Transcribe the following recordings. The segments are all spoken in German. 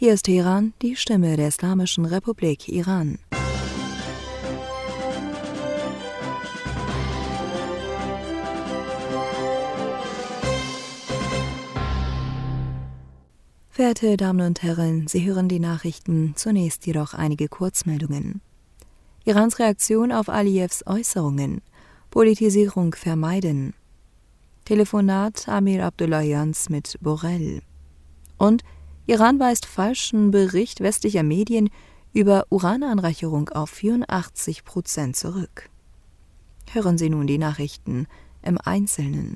Hier ist Teheran, die Stimme der Islamischen Republik Iran. Verehrte Damen und Herren, Sie hören die Nachrichten, zunächst jedoch einige Kurzmeldungen. Irans Reaktion auf Aliyevs Äußerungen, Politisierung vermeiden, Telefonat Amir Abdullahians mit Borrell und Iran weist falschen Bericht westlicher Medien über Urananreicherung auf 84% zurück. Hören Sie nun die Nachrichten im Einzelnen.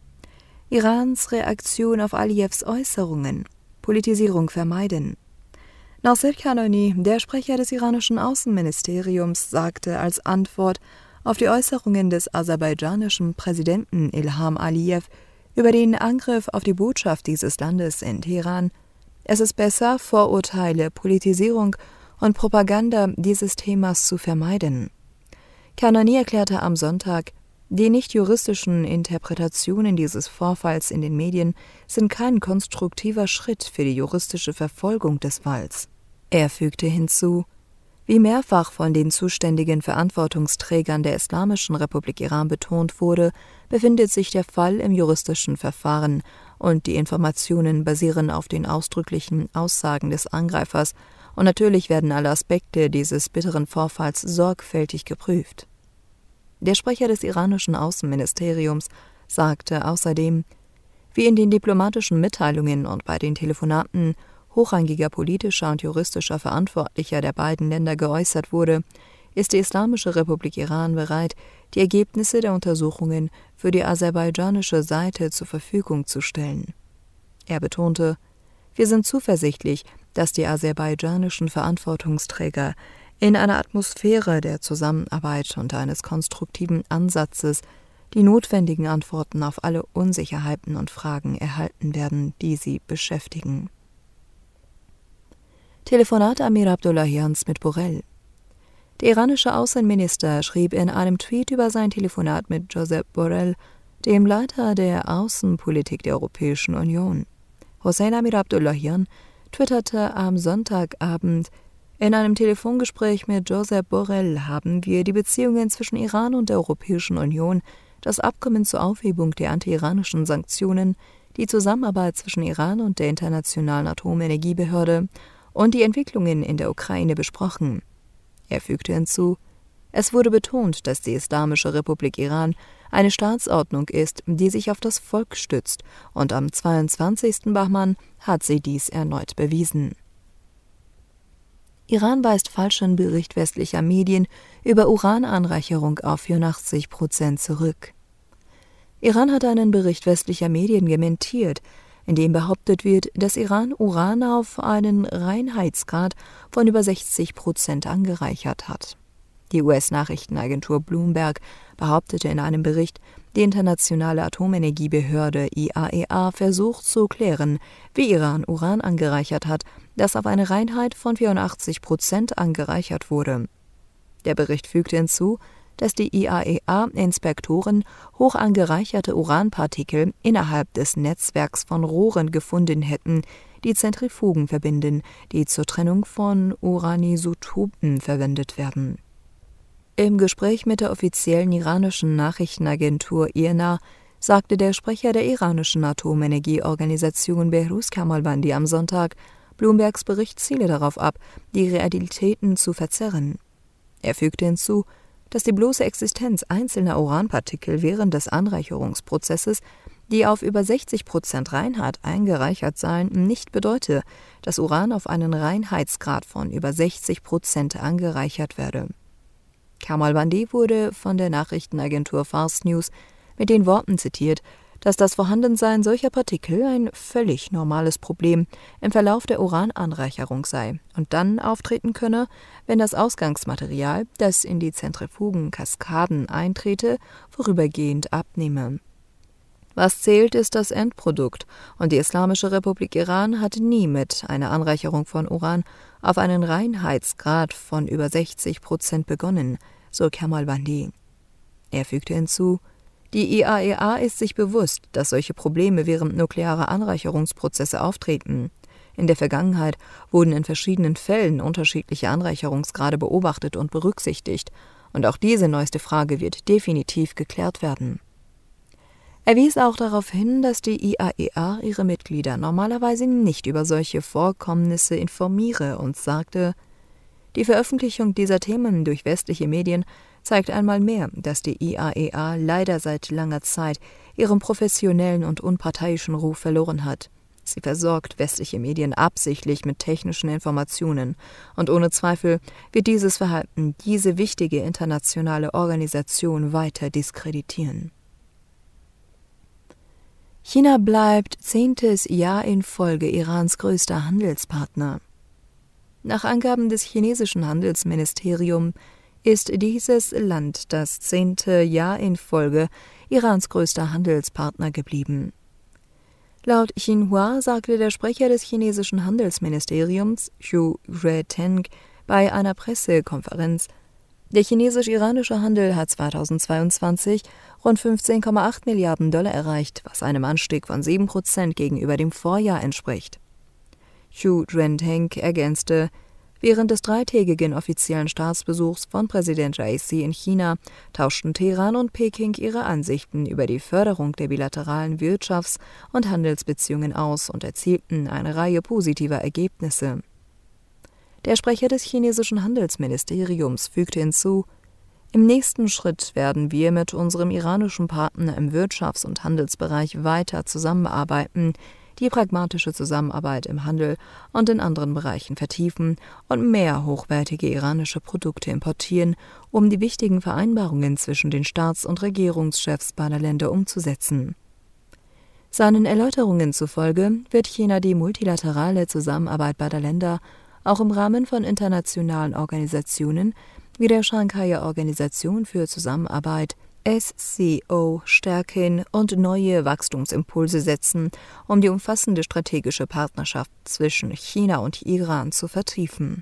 Irans Reaktion auf Aliyevs Äußerungen, Politisierung vermeiden. Nasser Kanani, der Sprecher des iranischen Außenministeriums, sagte als Antwort auf die Äußerungen des aserbaidschanischen Präsidenten Ilham Aliyev über den Angriff auf die Botschaft dieses Landes in Teheran: Es ist besser, Vorurteile, Politisierung und Propaganda dieses Themas zu vermeiden. Kanani erklärte am Sonntag, die nicht-juristischen Interpretationen dieses Vorfalls in den Medien sind kein konstruktiver Schritt für die juristische Verfolgung des Falls. Er fügte hinzu, wie mehrfach von den zuständigen Verantwortungsträgern der Islamischen Republik Iran betont wurde, befindet sich der Fall im juristischen Verfahren und die Informationen basieren auf den ausdrücklichen Aussagen des Angreifers und natürlich werden alle Aspekte dieses bitteren Vorfalls sorgfältig geprüft. Der Sprecher des iranischen Außenministeriums sagte außerdem, wie in den diplomatischen Mitteilungen und bei den Telefonaten hochrangiger politischer und juristischer Verantwortlicher der beiden Länder geäußert wurde, ist die Islamische Republik Iran bereit, die Ergebnisse der Untersuchungen für die aserbaidschanische Seite zur Verfügung zu stellen. Er betonte, wir sind zuversichtlich, dass die aserbaidschanischen Verantwortungsträger in einer Atmosphäre der Zusammenarbeit und eines konstruktiven Ansatzes die notwendigen Antworten auf alle Unsicherheiten und Fragen erhalten werden, die sie beschäftigen. Telefonat Amir Abdullahians mit Borrell. Der iranische Außenminister schrieb in einem Tweet über sein Telefonat mit Josep Borrell, dem Leiter der Außenpolitik der Europäischen Union. Hossein Amir Abdullahian twitterte am Sonntagabend: In einem Telefongespräch mit Josep Borrell haben wir die Beziehungen zwischen Iran und der Europäischen Union, das Abkommen zur Aufhebung der anti-iranischen Sanktionen, die Zusammenarbeit zwischen Iran und der Internationalen Atomenergiebehörde und die Entwicklungen in der Ukraine besprochen. Er fügte hinzu, es wurde betont, dass die Islamische Republik Iran eine Staatsordnung ist, die sich auf das Volk stützt, und am 22. Bahman hat sie dies erneut bewiesen. Iran weist falschen Bericht westlicher Medien über Urananreicherung auf 84% zurück. Iran hat einen Bericht westlicher Medien dementiert, in dem behauptet wird, dass Iran Uran auf einen Reinheitsgrad von über 60% angereichert hat. Die US-Nachrichtenagentur Bloomberg behauptete in einem Bericht, die Internationale Atomenergiebehörde IAEA versucht zu klären, wie Iran Uran angereichert hat, das auf eine Reinheit von 84% angereichert wurde. Der Bericht fügte hinzu, dass die IAEA-Inspektoren hoch angereicherte Uranpartikel innerhalb des Netzwerks von Rohren gefunden hätten, die Zentrifugen verbinden, die zur Trennung von Uranisotopen verwendet werden. Im Gespräch mit der offiziellen iranischen Nachrichtenagentur IRNA sagte der Sprecher der iranischen Atomenergieorganisation Behruz Kamalvandi am Sonntag, Bloombergs Bericht ziele darauf ab, die Realitäten zu verzerren. Er fügte hinzu, dass die bloße Existenz einzelner Uranpartikel während des Anreicherungsprozesses, die auf über 60% Reinheit eingereichert seien, nicht bedeute, dass Uran auf einen Reinheitsgrad von über 60% angereichert werde. Kamalvandi wurde von der Nachrichtenagentur Fars News mit den Worten zitiert, dass das Vorhandensein solcher Partikel ein völlig normales Problem im Verlauf der Urananreicherung sei und dann auftreten könne, wenn das Ausgangsmaterial, das in die Zentrifugenkaskaden eintrete, vorübergehend abnehme. Was zählt, ist das Endprodukt, und die Islamische Republik Iran hat nie mit einer Anreicherung von Uran auf einen Reinheitsgrad von über 60% begonnen, so Kamalvandi. Er fügte hinzu, die IAEA ist sich bewusst, dass solche Probleme während nuklearer Anreicherungsprozesse auftreten. In der Vergangenheit wurden in verschiedenen Fällen unterschiedliche Anreicherungsgrade beobachtet und berücksichtigt, und auch diese neueste Frage wird definitiv geklärt werden. Er wies auch darauf hin, dass die IAEA ihre Mitglieder normalerweise nicht über solche Vorkommnisse informiere und sagte, die Veröffentlichung dieser Themen durch westliche Medien zeigt einmal mehr, dass die IAEA leider seit langer Zeit ihren professionellen und unparteiischen Ruf verloren hat. Sie versorgt westliche Medien absichtlich mit technischen Informationen, und ohne Zweifel wird dieses Verhalten diese wichtige internationale Organisation weiter diskreditieren. China bleibt 10. Jahr in Folge Irans größter Handelspartner. Nach Angaben des chinesischen Handelsministeriums ist dieses Land das 10. Jahr in Folge Irans größter Handelspartner geblieben. Laut Xinhua sagte der Sprecher des chinesischen Handelsministeriums, Xu Zheteng, bei einer Pressekonferenz, der chinesisch-iranische Handel hat 2022 rund 15,8 Milliarden Dollar erreicht, was einem Anstieg von 7% gegenüber dem Vorjahr entspricht. Xu Zheteng ergänzte, während des dreitägigen offiziellen Staatsbesuchs von Präsident Raisi in China tauschten Teheran und Peking ihre Ansichten über die Förderung der bilateralen Wirtschafts- und Handelsbeziehungen aus und erzielten eine Reihe positiver Ergebnisse. Der Sprecher des chinesischen Handelsministeriums fügte hinzu, im nächsten Schritt werden wir mit unserem iranischen Partner im Wirtschafts- und Handelsbereich weiter zusammenarbeiten, die pragmatische Zusammenarbeit im Handel und in anderen Bereichen vertiefen und mehr hochwertige iranische Produkte importieren, um die wichtigen Vereinbarungen zwischen den Staats- und Regierungschefs beider Länder umzusetzen. Seinen Erläuterungen zufolge wird China die multilaterale Zusammenarbeit beider Länder auch im Rahmen von internationalen Organisationen wie der Shanghaier Organisation für Zusammenarbeit SCO stärken und neue Wachstumsimpulse setzen, um die umfassende strategische Partnerschaft zwischen China und Iran zu vertiefen.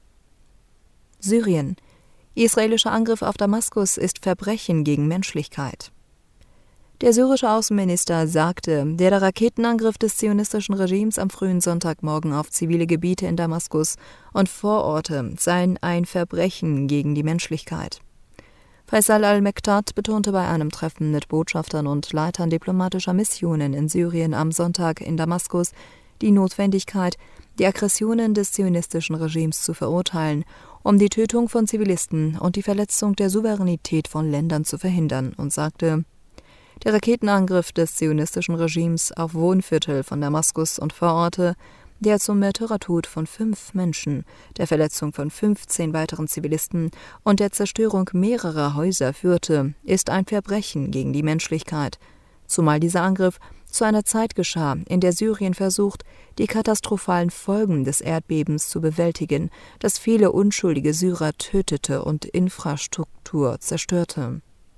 Syrien. Israelischer Angriff auf Damaskus ist Verbrechen gegen Menschlichkeit. Der syrische Außenminister sagte, der Raketenangriff des zionistischen Regimes am frühen Sonntagmorgen auf zivile Gebiete in Damaskus und Vororte seien ein Verbrechen gegen die Menschlichkeit. Faisal al-Mekdad betonte bei einem Treffen mit Botschaftern und Leitern diplomatischer Missionen in Syrien am Sonntag in Damaskus die Notwendigkeit, die Aggressionen des zionistischen Regimes zu verurteilen, um die Tötung von Zivilisten und die Verletzung der Souveränität von Ländern zu verhindern, und sagte, der Raketenangriff des zionistischen Regimes auf Wohnviertel von Damaskus und Vororte, der zum Märtyrertod von 5 Menschen, der Verletzung von 15 weiteren Zivilisten und der Zerstörung mehrerer Häuser führte, ist ein Verbrechen gegen die Menschlichkeit, zumal dieser Angriff zu einer Zeit geschah, in der Syrien versucht, die katastrophalen Folgen des Erdbebens zu bewältigen, das viele unschuldige Syrer tötete und Infrastruktur zerstörte.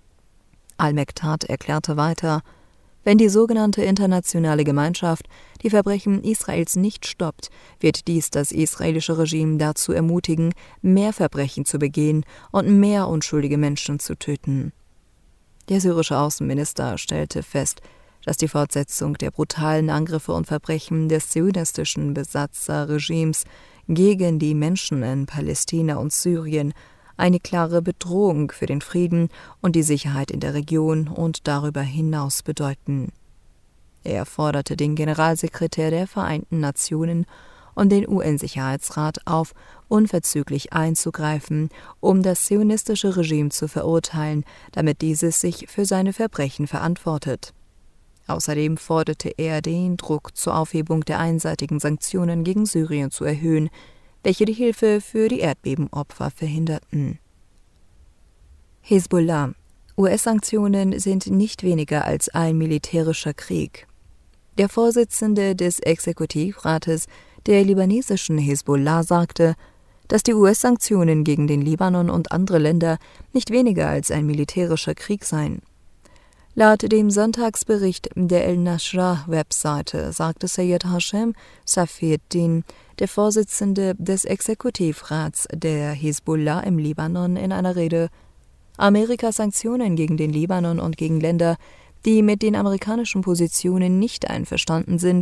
Al-Mekdad erklärte weiter, wenn die sogenannte internationale Gemeinschaft die Verbrechen Israels nicht stoppt, wird dies das israelische Regime dazu ermutigen, mehr Verbrechen zu begehen und mehr unschuldige Menschen zu töten. Der syrische Außenminister stellte fest, dass die Fortsetzung der brutalen Angriffe und Verbrechen des zionistischen Besatzerregimes gegen die Menschen in Palästina und Syrien eine klare Bedrohung für den Frieden und die Sicherheit in der Region und darüber hinaus bedeuten. Er forderte den Generalsekretär der Vereinten Nationen und den UN-Sicherheitsrat auf, unverzüglich einzugreifen, um das zionistische Regime zu verurteilen, damit dieses sich für seine Verbrechen verantwortet. Außerdem forderte er, den Druck zur Aufhebung der einseitigen Sanktionen gegen Syrien zu erhöhen, welche die Hilfe für die Erdbebenopfer verhinderten. Hisbollah. US-Sanktionen sind nicht weniger als ein militärischer Krieg. Der Vorsitzende des Exekutivrates der libanesischen Hisbollah sagte, dass die US-Sanktionen gegen den Libanon und andere Länder nicht weniger als ein militärischer Krieg seien. Laut dem Sonntagsbericht der El-Nashra-Webseite sagte Seyed Hashem Safieddin, der Vorsitzende des Exekutivrats der Hisbollah im Libanon, in einer Rede, Amerikas Sanktionen gegen den Libanon und gegen Länder, die mit den amerikanischen Positionen nicht einverstanden sind,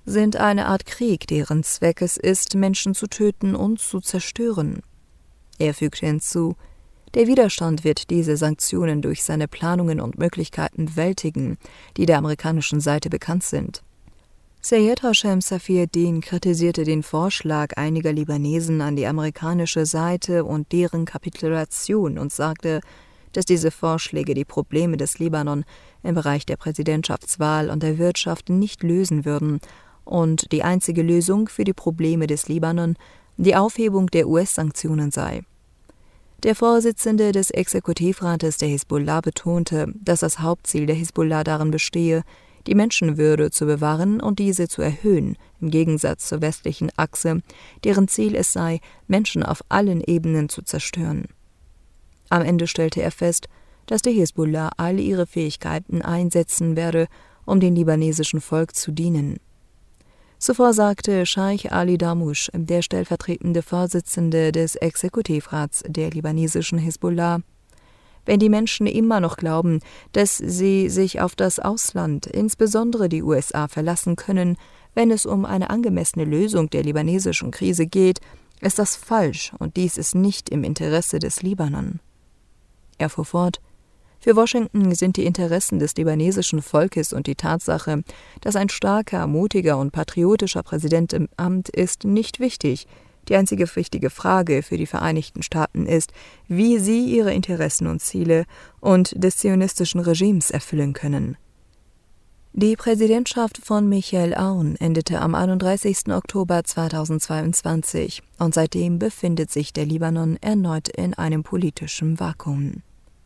sind eine Art Krieg, deren Zweck es ist, Menschen zu töten und zu zerstören. Er fügte hinzu, der Widerstand wird diese Sanktionen durch seine Planungen und Möglichkeiten bewältigen, die der amerikanischen Seite bekannt sind. Seyed Hashem Safieddin kritisierte den Vorschlag einiger Libanesen an die amerikanische Seite und deren Kapitulation und sagte, dass diese Vorschläge die Probleme des Libanon im Bereich der Präsidentschaftswahl und der Wirtschaft nicht lösen würden und die einzige Lösung für die Probleme des Libanon die Aufhebung der US-Sanktionen sei. Der Vorsitzende des Exekutivrates der Hisbollah betonte, dass das Hauptziel der Hisbollah darin bestehe, die Menschenwürde zu bewahren und diese zu erhöhen, im Gegensatz zur westlichen Achse, deren Ziel es sei, Menschen auf allen Ebenen zu zerstören. Am Ende stellte er fest, dass die Hisbollah all ihre Fähigkeiten einsetzen werde, um dem libanesischen Volk zu dienen. Zuvor sagte Scheich Ali Damush, der stellvertretende Vorsitzende des Exekutivrats der libanesischen Hisbollah, wenn die Menschen immer noch glauben, dass sie sich auf das Ausland, insbesondere die USA, verlassen können, wenn es um eine angemessene Lösung der libanesischen Krise geht, ist das falsch und dies ist nicht im Interesse des Libanon. Er fuhr fort: Für Washington sind die Interessen des libanesischen Volkes und die Tatsache, dass ein starker, mutiger und patriotischer Präsident im Amt ist, nicht wichtig. Die einzige wichtige Frage für die Vereinigten Staaten ist, wie sie ihre Interessen und Ziele und des zionistischen Regimes erfüllen können. Die Präsidentschaft von Michael Aoun endete am 31. Oktober 2022 und seitdem befindet sich der Libanon erneut in einem politischen Vakuum.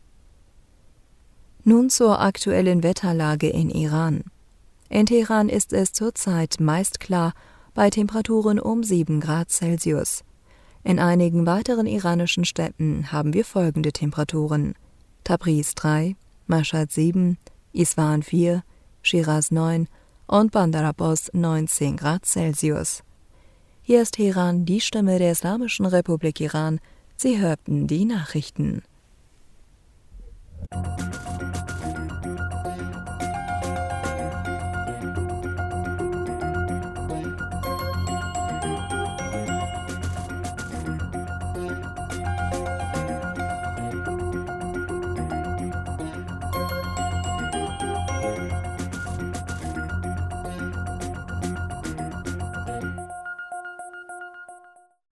Nun zur aktuellen Wetterlage in Iran. In Teheran ist es zurzeit meist klar, bei Temperaturen um 7 Grad Celsius. In einigen weiteren iranischen Städten haben wir folgende Temperaturen: Tabriz 3, Mashhad 7, Isfahan 4, Shiraz 9 und Bandar Abbas 19 Grad Celsius. Hier ist Teheran, die Stimme der Islamischen Republik Iran. Sie hörten die Nachrichten.